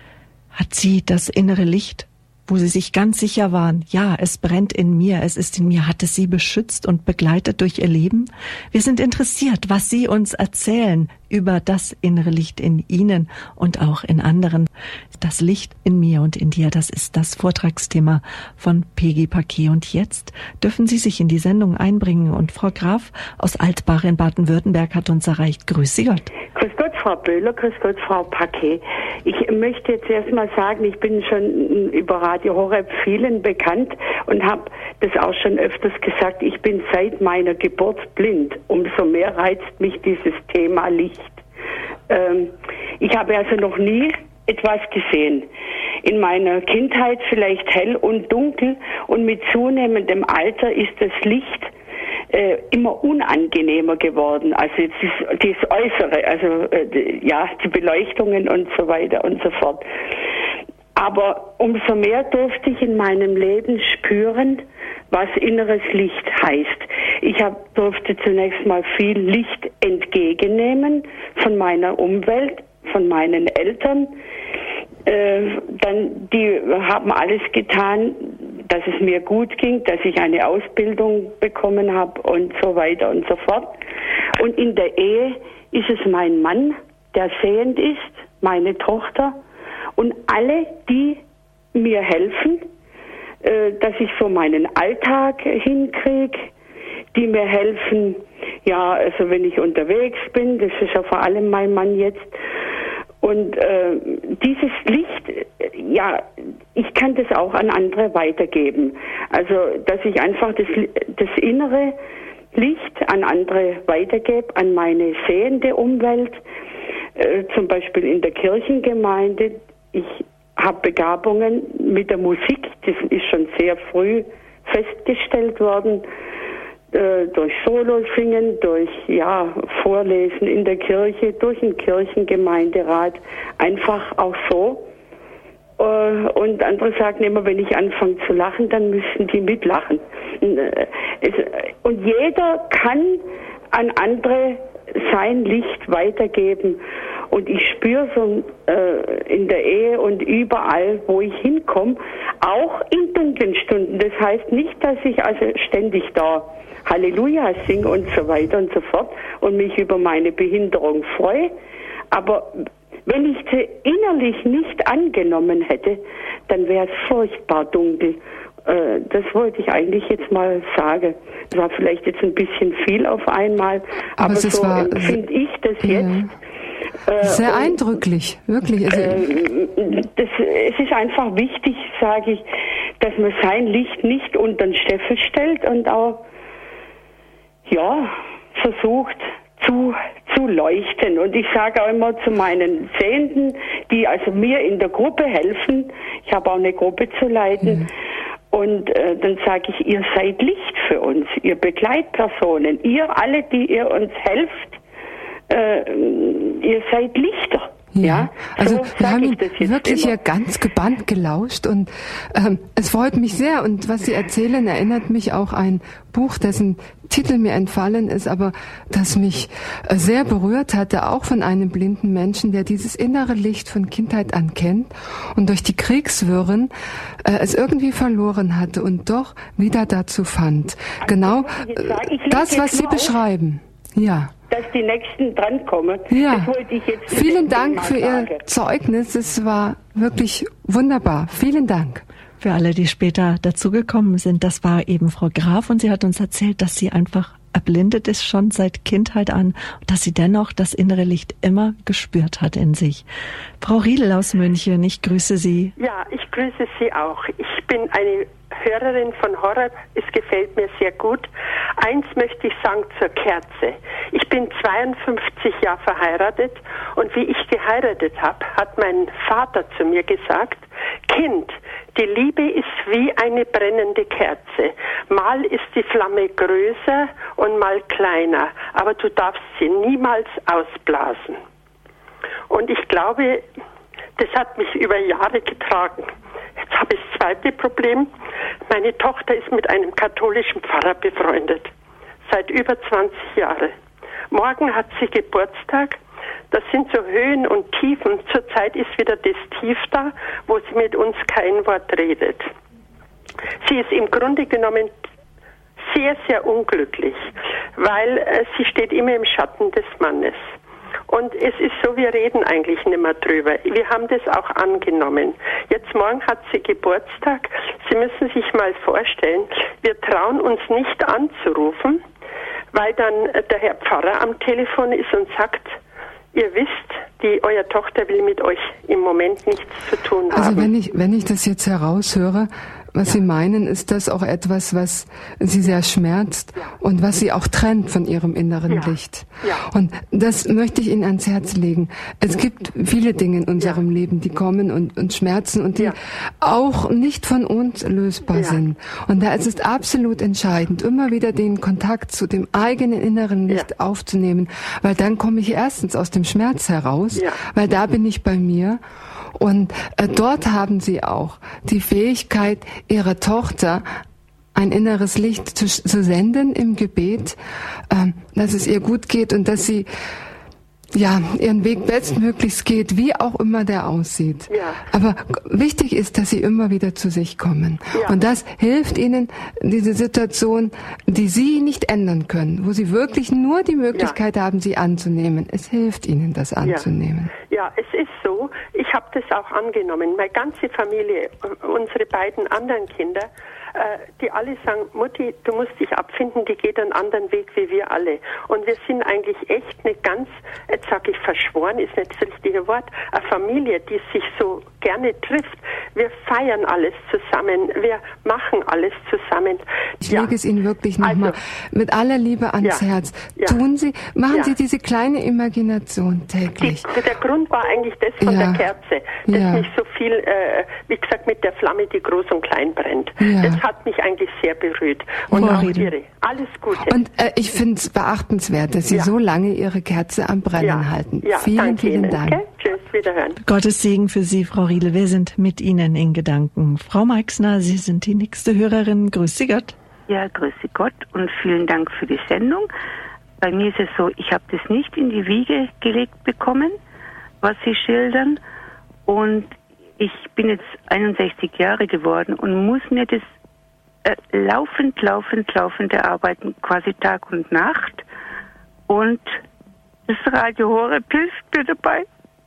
Hat sie das innere Licht, wo sie sich ganz sicher waren, ja, es brennt in mir, es ist in mir, hat es sie beschützt und begleitet durch ihr Leben? Wir sind interessiert, was Sie uns erzählen über das innere Licht in Ihnen und auch in anderen. Das Licht in mir und in dir, das ist das Vortragsthema von Peggy Paquet. Und jetzt dürfen Sie sich in die Sendung einbringen. Und Frau Graf aus Altbach in Baden-Württemberg hat uns erreicht. Grüß Sie Gott. Grüß Gott, Frau Böhler, grüß Gott, Frau Paquet. Ich möchte jetzt erstmal sagen, ich bin schon über Radio Horeb vielen bekannt und habe das auch schon öfters gesagt, ich bin seit meiner Geburt blind. Umso mehr reizt mich dieses Thema Licht. Ähm, ich habe also noch nie etwas gesehen. In meiner Kindheit vielleicht hell und dunkel und mit zunehmendem Alter ist das Licht äh, immer unangenehmer geworden. Also jetzt ist das Äußere, also äh, ja, die Beleuchtungen und so weiter und so fort. Aber umso mehr durfte ich in meinem Leben spüren, was inneres Licht heißt. Ich hab, durfte zunächst mal viel Licht entgegennehmen von meiner Umwelt, von meinen Eltern. Äh, dann, die haben alles getan, dass es mir gut ging, dass ich eine Ausbildung bekommen habe und so weiter und so fort. Und in der Ehe ist es mein Mann, der sehend ist, meine Tochter und alle, die mir helfen, äh, dass ich so meinen Alltag hinkriege, die mir helfen, ja, also wenn ich unterwegs bin, das ist ja vor allem mein Mann jetzt. Und äh, dieses Licht, ja, ich kann das auch an andere weitergeben. Also, dass ich einfach das, das innere Licht an andere weitergebe, an meine sehende Umwelt, äh, zum Beispiel in der Kirchengemeinde. Ich habe Begabungen mit der Musik, das ist schon sehr früh festgestellt worden, äh, durch Solosingen, durch ja Vorlesen in der Kirche, durch den Kirchengemeinderat, einfach auch so. Äh, und andere sagen immer, wenn ich anfange zu lachen, dann müssen die mitlachen. Und, äh, es, und jeder kann an andere sein Licht weitergeben. Und ich spüre so äh, in der Ehe und überall, wo ich hinkomme, auch in dunklen Stunden. Das heißt nicht, dass ich also ständig da Halleluja singe und so weiter und so fort und mich über meine Behinderung freue. Aber wenn ich sie innerlich nicht angenommen hätte, dann wäre es furchtbar dunkel. Äh, das wollte ich eigentlich jetzt mal sagen. Das war vielleicht jetzt ein bisschen viel auf einmal, aber, aber so empfinde ich das ja. jetzt. Sehr und, eindrücklich, wirklich. Also, äh, das, es ist einfach wichtig, sage ich, dass man sein Licht nicht unter den Scheffel stellt und auch ja, versucht zu, zu leuchten. Und ich sage auch immer zu meinen Sehenden, die also mir in der Gruppe helfen, ich habe auch eine Gruppe zu leiten, mhm. und äh, dann sage ich, ihr seid Licht für uns, ihr Begleitpersonen, ihr alle, die ihr uns helft, Äh, ihr seid Lichter. Ja, ja? Also so wir haben wirklich immer. hier ganz gebannt gelauscht und ähm, es freut mich sehr und was Sie erzählen erinnert mich auch ein Buch, dessen Titel mir entfallen ist, aber das mich äh, sehr berührt hatte, auch von einem blinden Menschen, der dieses innere Licht von Kindheit an kennt und durch die Kriegswirren äh, es irgendwie verloren hatte und doch wieder dazu fand. Also genau äh, das, was Sie beschreiben. Ja. Dass die Nächsten drankommen. Ja. Das wollte ich jetzt Vielen Dank für sagen. Ihr Zeugnis. Es war wirklich wunderbar. Vielen Dank. Für alle, die später dazugekommen sind, das war eben Frau Graf und sie hat uns erzählt, dass sie einfach erblindet ist schon seit Kindheit an, dass sie dennoch das innere Licht immer gespürt hat in sich. Frau Riedel aus München, ich grüße Sie. Ja, ich grüße Sie auch. Ich bin eine Hörerin von Horeb. Es gefällt mir sehr gut. Eins möchte ich sagen zur Kerze. Ich bin zweiundfünfzig Jahre verheiratet und wie ich geheiratet habe, hat mein Vater zu mir gesagt, Kind, die Liebe ist wie eine brennende Kerze. Mal ist die Flamme größer und mal kleiner, aber du darfst sie niemals ausblasen. Und ich glaube, das hat mich über Jahre getragen. Jetzt habe ich das zweite Problem. Meine Tochter ist mit einem katholischen Pfarrer befreundet. Seit über zwanzig Jahren. Morgen hat sie Geburtstag. Das sind so Höhen und Tiefen. Zurzeit ist wieder das Tief da, wo sie mit uns kein Wort redet. Sie ist im Grunde genommen sehr, sehr unglücklich, weil äh, sie steht immer im Schatten des Mannes. Und es ist so, wir reden eigentlich nicht mehr drüber. Wir haben das auch angenommen. Jetzt morgen hat sie Geburtstag. Sie müssen sich mal vorstellen, wir trauen uns nicht anzurufen, weil dann der Herr Pfarrer am Telefon ist und sagt, ihr wisst, die, euer Tochter will mit euch im Moment nichts zu tun haben. Also wenn ich, wenn ich das jetzt heraushöre, was ja. Sie meinen, ist das auch etwas, was Sie sehr schmerzt ja. und was Sie auch trennt von Ihrem inneren ja. Licht. Ja. Und das möchte ich Ihnen ans Herz legen. Es gibt viele Dinge in unserem ja. Leben, die kommen und, und schmerzen und die ja. auch nicht von uns lösbar ja. sind. Und da ist es absolut entscheidend, immer wieder den Kontakt zu dem eigenen inneren Licht ja. aufzunehmen, weil dann komme ich erstens aus dem Schmerz heraus, ja. weil da bin ich bei mir. Und äh, dort haben Sie auch die Fähigkeit, Ihre Tochter ein inneres Licht zu, zu senden im Gebet, äh, dass es ihr gut geht und dass sie ja, ihren Weg bestmöglichst geht, wie auch immer der aussieht. Ja. Aber wichtig ist, dass sie immer wieder zu sich kommen. Ja. Und das hilft ihnen, diese Situation, die sie nicht ändern können, wo sie wirklich nur die Möglichkeit ja. haben, sie anzunehmen. Es hilft ihnen, das anzunehmen. Ja, ja, es ist so. Ich habe das auch angenommen. Meine ganze Familie, unsere beiden anderen Kinder, die alle sagen, Mutti, du musst dich abfinden, die geht einen anderen Weg wie wir alle. Und wir sind eigentlich echt eine ganz, jetzt sage ich verschworen, ist nicht das richtige Wort, eine Familie, die sich so gerne trifft. Wir feiern alles zusammen, wir machen alles zusammen. Ich ja. lege es Ihnen wirklich nochmal also, mit aller Liebe ans ja, Herz. Ja, Tun Sie, machen ja. Sie diese kleine Imagination täglich. Die, der Grund war eigentlich das von ja. der Kerze, dass ja. nicht so viel, äh, wie gesagt, mit der Flamme, die groß und klein brennt. Ja. Das hat mich eigentlich sehr berührt. Und ja. auch Ihre. Alles Gute. Und äh, ich finde es beachtenswert, dass Sie ja. so lange Ihre Kerze am Brennen ja. halten. Ja, vielen, danke vielen Ihnen. Dank. Okay? Tschüss, wiederhören. Gottes Segen für Sie, Frau Riedel. Wir sind mit Ihnen in Gedanken. Frau Meixner, Sie sind die nächste Hörerin. Grüße Gott. Ja, grüße Gott und vielen Dank für die Sendung. Bei mir ist es so, ich habe das nicht in die Wiege gelegt bekommen, was Sie schildern. Und ich bin jetzt einundsechzig Jahre geworden und muss mir das äh, laufend, laufend, laufend erarbeiten, quasi Tag und Nacht. Und das Radio Horeb hilft mir dabei.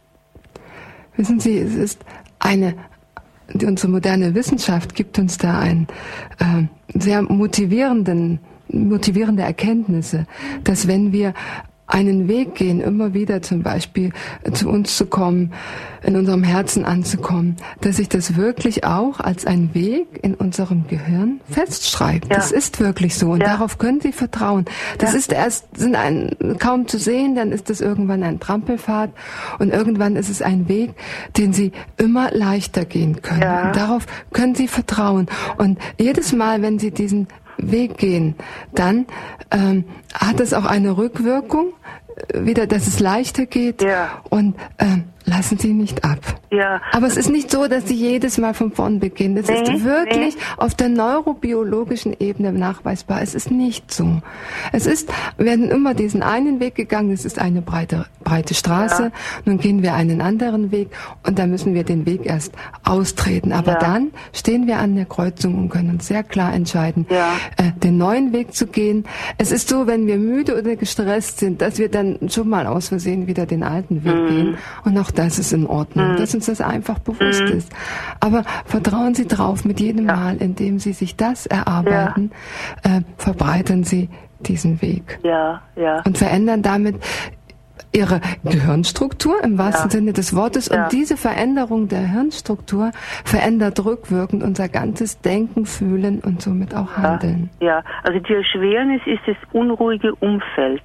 Wissen Sie, es ist eine, die, unsere moderne Wissenschaft gibt uns da einen äh, sehr motivierenden, motivierende Erkenntnisse, dass wenn wir einen Weg gehen, immer wieder zum Beispiel zu uns zu kommen, in unserem Herzen anzukommen, dass sich das wirklich auch als ein Weg in unserem Gehirn festschreibt. Ja. Das ist wirklich so und ja. darauf können Sie vertrauen. Das ja. ist erst sind ein, kaum zu sehen, dann ist das irgendwann ein Trampelpfad und irgendwann ist es ein Weg, den Sie immer leichter gehen können. Ja. Und darauf können Sie vertrauen. Und jedes Mal, wenn Sie diesen Weg gehen, dann ähm, hat es auch eine Rückwirkung, wieder, dass es leichter geht ja. und ähm, lassen Sie nicht ab. Ja. Aber es ist nicht so, dass Sie jedes Mal von vorn beginnen. Es nee, ist wirklich nee. auf der neurobiologischen Ebene nachweisbar. Es ist nicht so. Es ist, wir werden immer diesen einen Weg gegangen, es ist eine breite, breite Straße. Ja. Nun gehen wir einen anderen Weg und dann müssen wir den Weg erst austreten. Aber ja. dann stehen wir an der Kreuzung und können uns sehr klar entscheiden, ja. äh, den neuen Weg zu gehen. Es ist so, wenn wir müde oder gestresst sind, dass wir dann schon mal aus Versehen wieder den alten Weg mhm. gehen. Und auch das ist in Ordnung, mhm. dass uns das einfach bewusst mhm. ist. Aber vertrauen Sie drauf, mit jedem ja. Mal, in dem Sie sich das erarbeiten, ja. äh, verbreitern Sie diesen Weg. Ja, ja. Und verändern damit Ihre Gehirnstruktur im wahrsten ja. Sinne des Wortes. Ja. Und diese Veränderung der Hirnstruktur verändert rückwirkend unser ganzes Denken, Fühlen und somit auch Handeln. Ja, ja. Also die Erschwernis ist das unruhige Umfeld.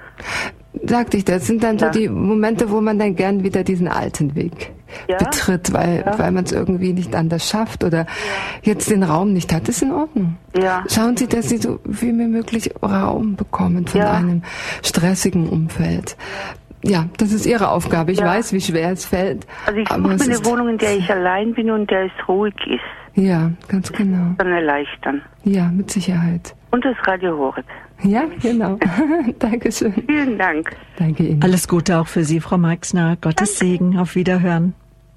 Sagte ich, das sind dann ja. so die Momente, wo man dann gern wieder diesen alten Weg ja. betritt, weil, ja. weil man es irgendwie nicht anders schafft oder ja. jetzt den Raum nicht hat. Das ist in Ordnung. Ja. Schauen Sie, dass Sie so viel wie möglich Raum bekommen von ja. einem stressigen Umfeld. Ja, das ist Ihre Aufgabe. Ich ja. weiß, wie schwer es fällt. Also ich suche mir eine Wohnung, in der ich allein bin und der es ruhig ist. Ja, ganz genau. Dann erleichtern. Ja, mit Sicherheit. Und das Radio Horeb. Ja, genau. Dankeschön. Vielen Dank. Danke Ihnen. Alles Gute auch für Sie, Frau Meixner. Gottes Danke. Segen. Auf Wiederhören.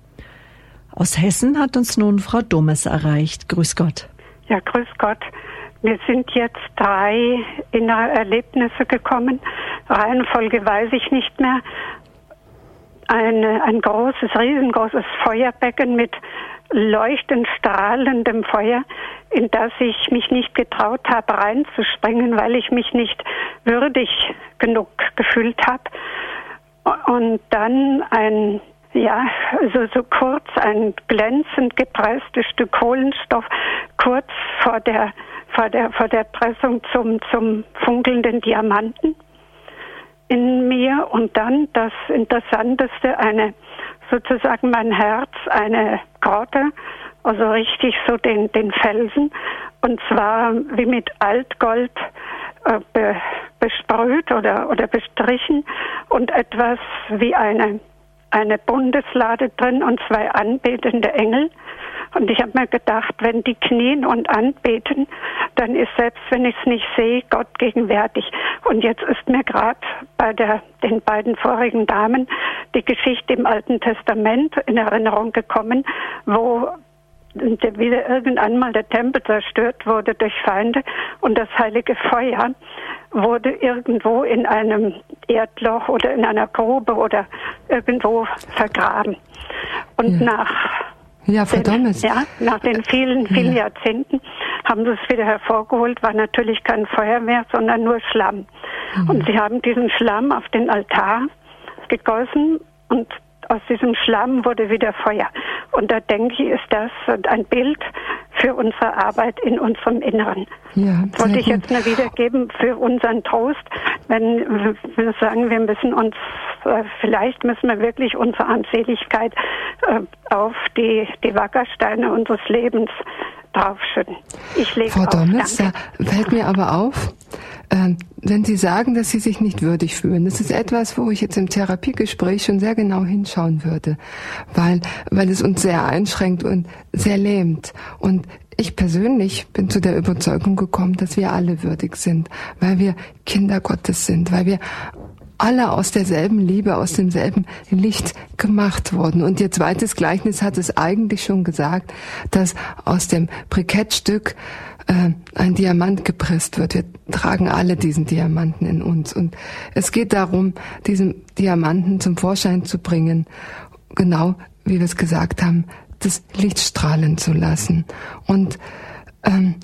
Aus Hessen hat uns nun Frau Domes erreicht. Grüß Gott. Ja, grüß Gott. Mir sind jetzt drei innere Erlebnisse gekommen. Reihenfolge weiß ich nicht mehr. Eine, ein großes, riesengroßes Feuerbecken mit leuchtend strahlendem Feuer, in das ich mich nicht getraut habe, reinzuspringen, weil ich mich nicht würdig genug gefühlt habe. Und dann ein, ja, so, so kurz ein glänzend gepresstes Stück Kohlenstoff, kurz vor der, vor der, vor der Pressung zum, zum funkelnden Diamanten in mir. Und dann das Interessanteste, eine, sozusagen mein Herz, eine Grotte, also richtig so den, den Felsen, und zwar wie mit Altgold äh, be, besprüht oder, oder bestrichen und etwas wie eine, eine Bundeslade drin und zwei anbetende Engel Und ich habe mir gedacht, wenn die knien und anbeten, dann ist selbst, wenn ich es nicht sehe, Gott gegenwärtig. Und jetzt ist mir gerade bei der, den beiden vorigen Damen die Geschichte im Alten Testament in Erinnerung gekommen, wo wieder irgendwann mal der Tempel zerstört wurde durch Feinde und das heilige Feuer wurde irgendwo in einem Erdloch oder in einer Grube oder irgendwo vergraben. Und ja. nach Ja, Frau Dommes. Ja, nach den vielen, vielen ja. Jahrzehnten haben sie es wieder hervorgeholt, war natürlich kein Feuer mehr, sondern nur Schlamm. Mhm. Und sie haben diesen Schlamm auf den Altar gegossen und aus diesem Schlamm wurde wieder Feuer. Und da denke ich, ist das ein Bild für unsere Arbeit in unserem Inneren. Ja, das wollte ich jetzt mal wiedergeben für unseren Trost, wenn wir sagen, wir müssen uns, vielleicht müssen wir wirklich unsere Armseligkeit auf die, die Wackersteine unseres Lebens draufschütten. Ich lege Frau auf. Dommes, da Danke. fällt mir aber auf, äh, wenn Sie sagen, dass Sie sich nicht würdig fühlen, das ist etwas, wo ich jetzt im Therapiegespräch schon sehr genau hinschauen würde, weil, weil es uns sehr einschränkt und sehr lähmt. Und ich persönlich bin zu der Überzeugung gekommen, dass wir alle würdig sind, weil wir Kinder Gottes sind, weil wir alle aus derselben Liebe, aus demselben Licht gemacht wurden. Und Ihr zweites Gleichnis hat es eigentlich schon gesagt, dass aus dem Brikettstück äh, ein Diamant gepresst wird. Wir tragen alle diesen Diamanten in uns. Und es geht darum, diesen Diamanten zum Vorschein zu bringen, genau wie wir es gesagt haben, das Licht strahlen zu lassen. Und ähm,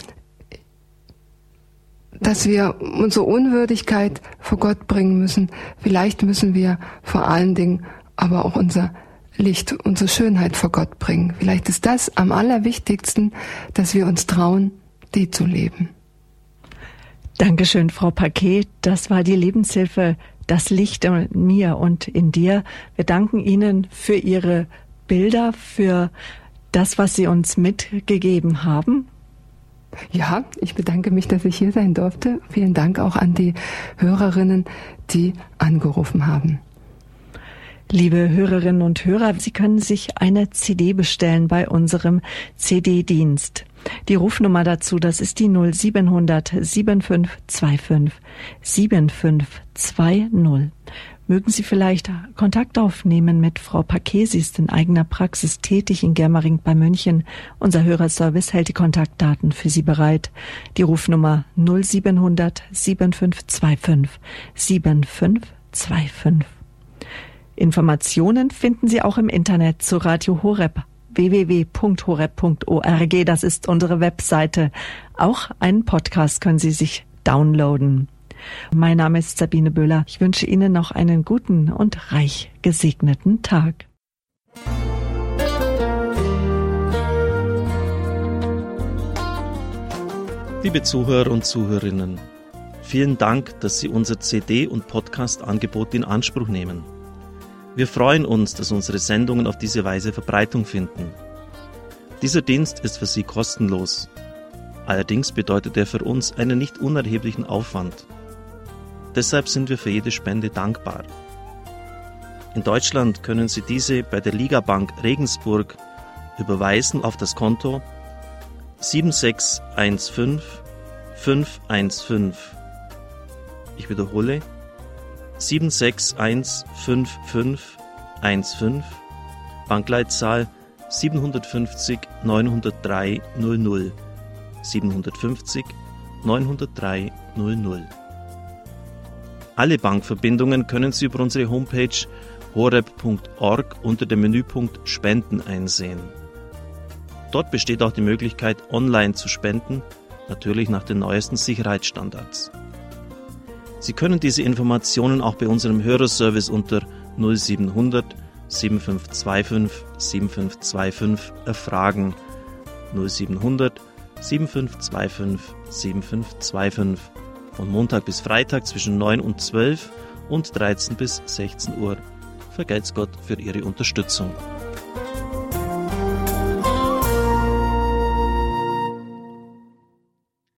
dass wir unsere Unwürdigkeit vor Gott bringen müssen. Vielleicht müssen wir vor allen Dingen aber auch unser Licht, unsere Schönheit vor Gott bringen. Vielleicht ist das am allerwichtigsten, dass wir uns trauen, die zu leben. Dankeschön, Frau Paquet. Das war die Lebenshilfe, das Licht in mir und in dir. Wir danken Ihnen für Ihre Bilder, für das, was Sie uns mitgegeben haben. Ja, ich bedanke mich, dass ich hier sein durfte. Vielen Dank auch an die Hörerinnen, die angerufen haben. Liebe Hörerinnen und Hörer, Sie können sich eine C D bestellen bei unserem C D-Dienst. Die Rufnummer dazu, das ist die null siebenhundert siebenundfünfzig fünfundzwanzig siebenundfünfzig. Mögen Sie vielleicht Kontakt aufnehmen mit Frau Paquet. Sie ist in eigener Praxis tätig in Germering bei München. Unser Hörerservice hält die Kontaktdaten für Sie bereit. Die Rufnummer null siebenhundert siebenundfünfzig fünfundzwanzig siebenundfünfzig. Informationen finden Sie auch im Internet zu Radio Horeb. w w w punkt horeb punkt org, das ist unsere Webseite. Auch einen Podcast können Sie sich downloaden. Mein Name ist Sabine Böhler. Ich wünsche Ihnen noch einen guten und reich gesegneten Tag. Liebe Zuhörer und Zuhörerinnen, vielen Dank, dass Sie unser C D- und Podcast-Angebot in Anspruch nehmen. Wir freuen uns, dass unsere Sendungen auf diese Weise Verbreitung finden. Dieser Dienst ist für Sie kostenlos. Allerdings bedeutet er für uns einen nicht unerheblichen Aufwand. Deshalb sind wir für jede Spende dankbar. In Deutschland können Sie diese bei der Ligabank Regensburg überweisen auf das Konto sieben sechs eins fünf fünf eins fünf. Ich wiederhole sieben sechs eins fünf fünf eins fünf, Bankleitzahl siebenhundertfünfzig neunhundertdrei null null, siebenhundertfünfzig neunhundertdrei null null. Alle Bankverbindungen können Sie über unsere Homepage horeb punkt org unter dem Menüpunkt Spenden einsehen. Dort besteht auch die Möglichkeit, online zu spenden, natürlich nach den neuesten Sicherheitsstandards. Sie können diese Informationen auch bei unserem Hörerservice unter null siebenhundert siebenundfünfzig fünfundzwanzig siebenundfünfzig erfragen. null siebenhundert siebenundfünfzig fünfundzwanzig siebenundfünfzig. Von Montag bis Freitag zwischen neun und zwölf und dreizehn bis sechzehn Uhr. Vergelt's Gott für Ihre Unterstützung.